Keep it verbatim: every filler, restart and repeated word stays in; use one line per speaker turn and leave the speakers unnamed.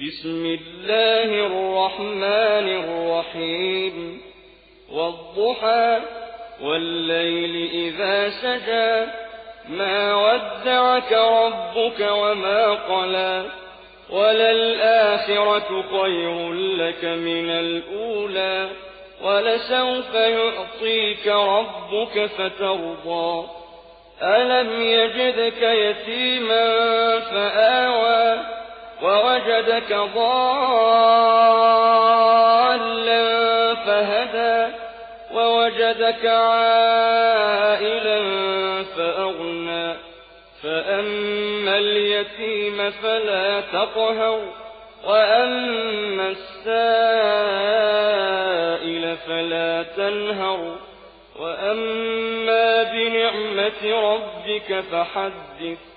بسم الله الرحمن الرحيم والضحى والليل إذا سجى ما ودعك ربك وما قلى وللآخرة خير لك من الأولى ولسوف يعطيك ربك فترضى ألم يجدك يتيما فآوى ووجدك ضالا فهدى ووجدك عائلا فأغنى فأما اليتيم فلا تقهر وأما السائل فلا تنهر وأما بنعمة ربك فحدث